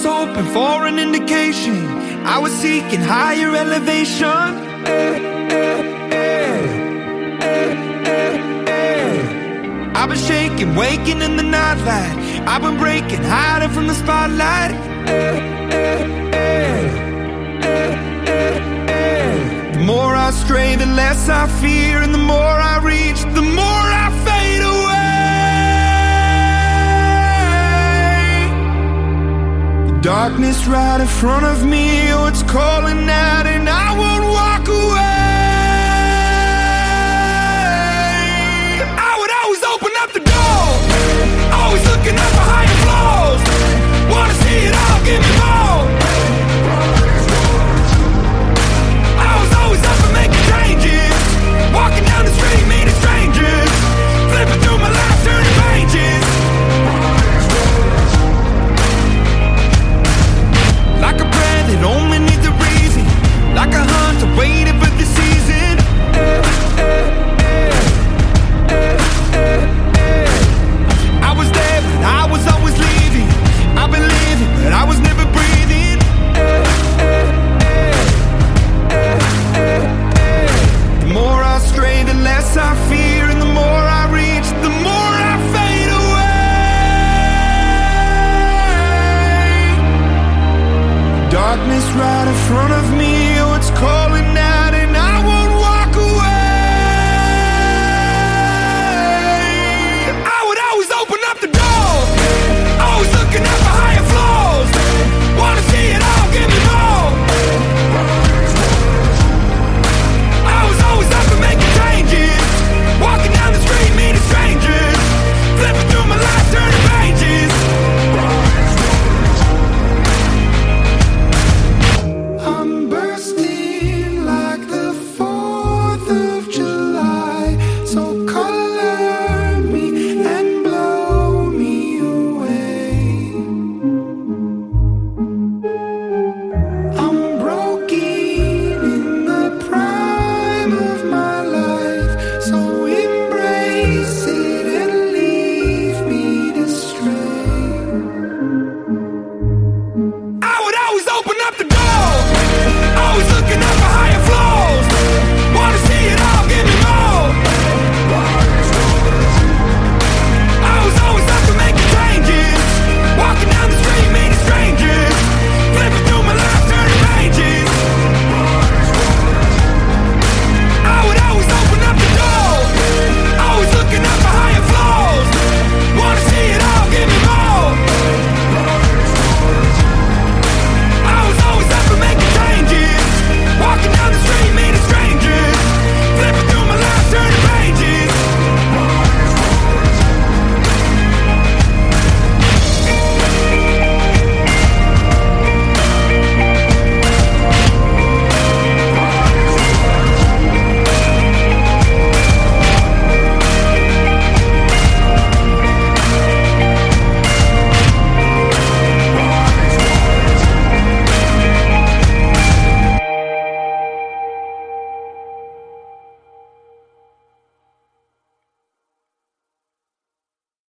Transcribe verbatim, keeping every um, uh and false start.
hoping for an indication. I was seeking higher elevation. Eh, eh, eh, eh, eh, eh. I've been shaking, waking in the nightlight. I've been breaking, hiding from the spotlight. Eh, eh, eh, eh, eh, eh. The more I stray, the less I fear, and the more I reach, the more I fade away. Darkness right in front of me, oh, it's calling out, and I will